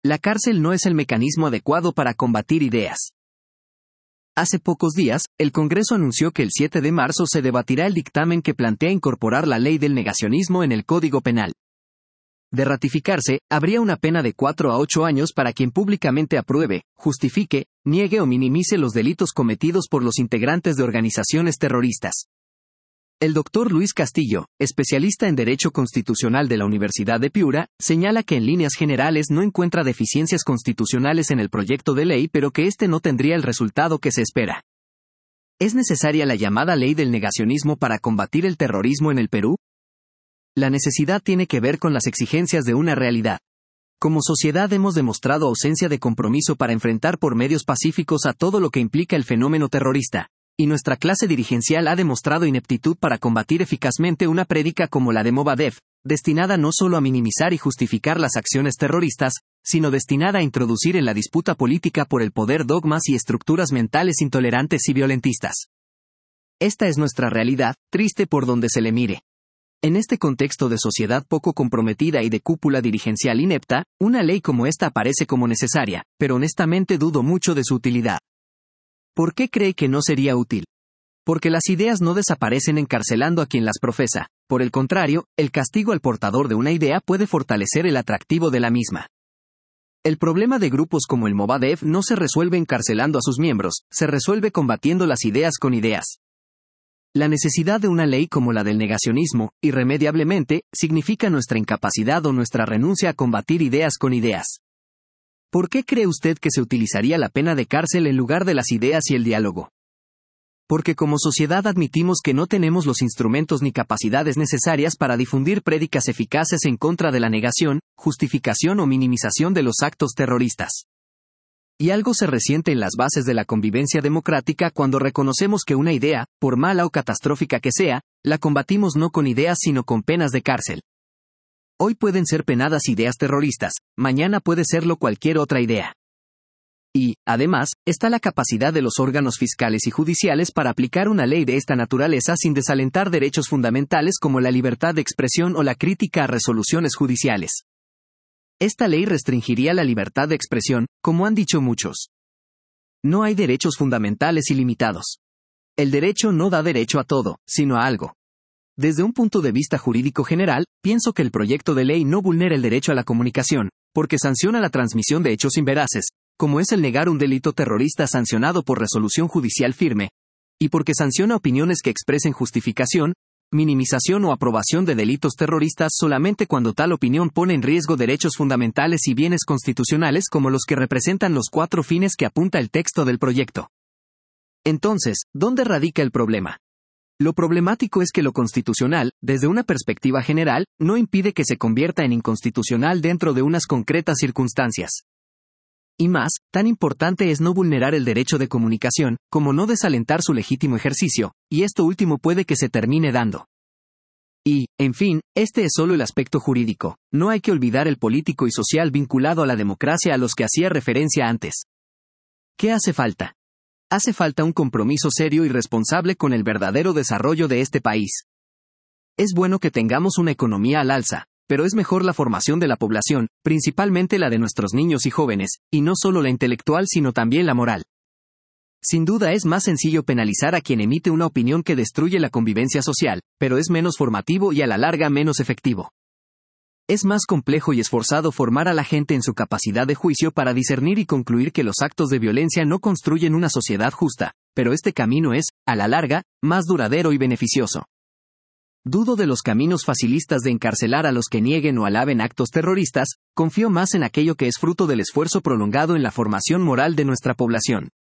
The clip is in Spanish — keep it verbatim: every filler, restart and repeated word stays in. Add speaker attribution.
Speaker 1: La cárcel no es el mecanismo adecuado para combatir ideas. Hace pocos días, el Congreso anunció que el siete de marzo se debatirá el dictamen que plantea incorporar la ley del negacionismo en el Código Penal. De ratificarse, habría una pena de cuatro a ocho años para quien públicamente apruebe, justifique, niegue o minimice los delitos cometidos por los integrantes de organizaciones terroristas. El doctor Luis Castillo, especialista en Derecho Constitucional de la Universidad de Piura, señala que en líneas generales no encuentra deficiencias constitucionales en el proyecto de ley, pero que este no tendría el resultado que se espera. ¿Es necesaria la llamada ley del negacionismo para combatir el terrorismo en el Perú? La necesidad tiene que ver con las exigencias de una realidad. Como sociedad hemos demostrado ausencia de compromiso para enfrentar por medios pacíficos a todo lo que implica el fenómeno terrorista. Y nuestra clase dirigencial ha demostrado ineptitud para combatir eficazmente una prédica como la de Movadef, destinada no solo a minimizar y justificar las acciones terroristas, sino destinada a introducir en la disputa política por el poder dogmas y estructuras mentales intolerantes y violentistas. Esta es nuestra realidad, triste por donde se le mire. En este contexto de sociedad poco comprometida y de cúpula dirigencial inepta, una ley como esta aparece como necesaria, pero honestamente dudo mucho de su utilidad. ¿Por qué cree que no sería útil? Porque las ideas no desaparecen encarcelando a quien las profesa. Por el contrario, el castigo al portador de una idea puede fortalecer el atractivo de la misma. El problema de grupos como el Movadef no se resuelve encarcelando a sus miembros, se resuelve combatiendo las ideas con ideas. La necesidad de una ley como la del negacionismo, irremediablemente, significa nuestra incapacidad o nuestra renuncia a combatir ideas con ideas. ¿Por qué cree usted que se utilizaría la pena de cárcel en lugar de las ideas y el diálogo? Porque como sociedad admitimos que no tenemos los instrumentos ni capacidades necesarias para difundir prédicas eficaces en contra de la negación, justificación o minimización de los actos terroristas. Y algo se resiente en las bases de la convivencia democrática cuando reconocemos que una idea, por mala o catastrófica que sea, la combatimos no con ideas sino con penas de cárcel. Hoy pueden ser penadas ideas terroristas, mañana puede serlo cualquier otra idea. Y, además, está la capacidad de los órganos fiscales y judiciales para aplicar una ley de esta naturaleza sin desalentar derechos fundamentales como la libertad de expresión o la crítica a resoluciones judiciales. Esta ley restringiría la libertad de expresión, como han dicho muchos. No hay derechos fundamentales ilimitados. El derecho no da derecho a todo, sino a algo. Desde un punto de vista jurídico general, pienso que el proyecto de ley no vulnera el derecho a la comunicación, porque sanciona la transmisión de hechos inveraces, como es el negar un delito terrorista sancionado por resolución judicial firme, y porque sanciona opiniones que expresen justificación, minimización o aprobación de delitos terroristas solamente cuando tal opinión pone en riesgo derechos fundamentales y bienes constitucionales como los que representan los cuatro fines que apunta el texto del proyecto. Entonces, ¿dónde radica el problema? Lo problemático es que lo constitucional, desde una perspectiva general, no impide que se convierta en inconstitucional dentro de unas concretas circunstancias. Y más, tan importante es no vulnerar el derecho de comunicación, como no desalentar su legítimo ejercicio, y esto último puede que se termine dando. Y, en fin, este es solo el aspecto jurídico, no hay que olvidar el político y social vinculado a la democracia a los que hacía referencia antes. ¿Qué hace falta? Hace falta un compromiso serio y responsable con el verdadero desarrollo de este país. Es bueno que tengamos una economía al alza, pero es mejor la formación de la población, principalmente la de nuestros niños y jóvenes, y no solo la intelectual sino también la moral. Sin duda es más sencillo penalizar a quien emite una opinión que destruye la convivencia social, pero es menos formativo y a la larga menos efectivo. Es más complejo y esforzado formar a la gente en su capacidad de juicio para discernir y concluir que los actos de violencia no construyen una sociedad justa, pero este camino es, a la larga, más duradero y beneficioso. Dudo de los caminos facilistas de encarcelar a los que nieguen o alaben actos terroristas, confío más en aquello que es fruto del esfuerzo prolongado en la formación moral de nuestra población.